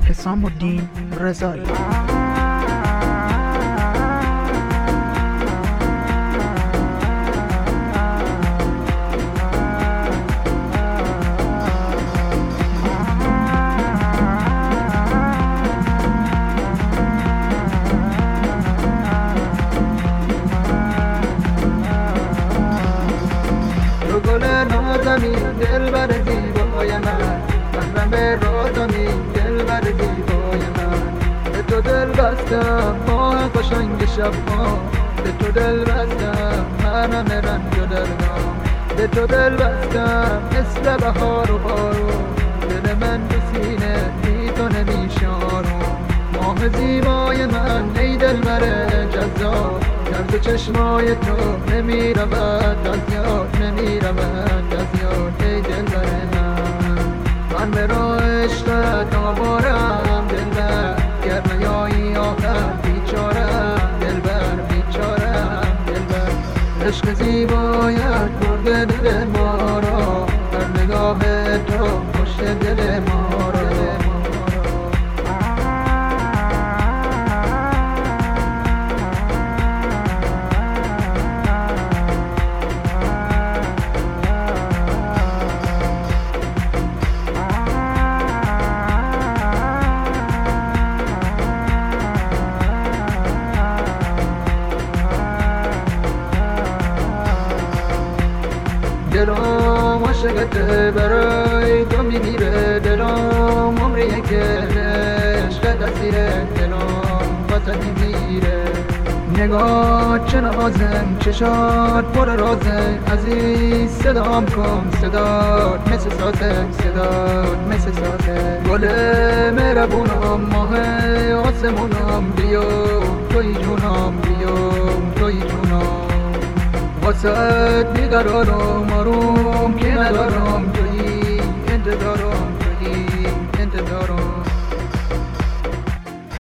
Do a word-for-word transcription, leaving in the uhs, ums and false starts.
حسام الدین رضایی. گل نازمی دلبر زیبای من، محرم رازمی دلبر زیبای من. به تو دل بستم ماه قشنگ شبها، به تو دل بستم محرم رنج و دردام. به تو دل بستم مثل بهار و بارون، دل من به سینه بی تو نمیشارم. ماه زیبای من ای دلبر جذاب، درد چشمای تو نمی رود از یاد، نمی رود از یاد ای دلبر من. من به راه عشقت آوارم دلبر، گر نیایی آخر بیچارم دلبر، بیچارم دلبر. عشق زیبایت برده دل ما را، در نگاه تو خوش دل ما را. دلم عاشقته برای تو میمیره، دلم عمریه که عشقت اسیره، دلم واسه میمیره. نگاه چه نازم چشات پر رازه، عزیز صدام کن صدات مثل سازه، صدات مثل سازه. گل مهربونم ماه آسمونم بیو، توی جونم بیو، توی جونم. واسه بیقرارم آروم که ندارم،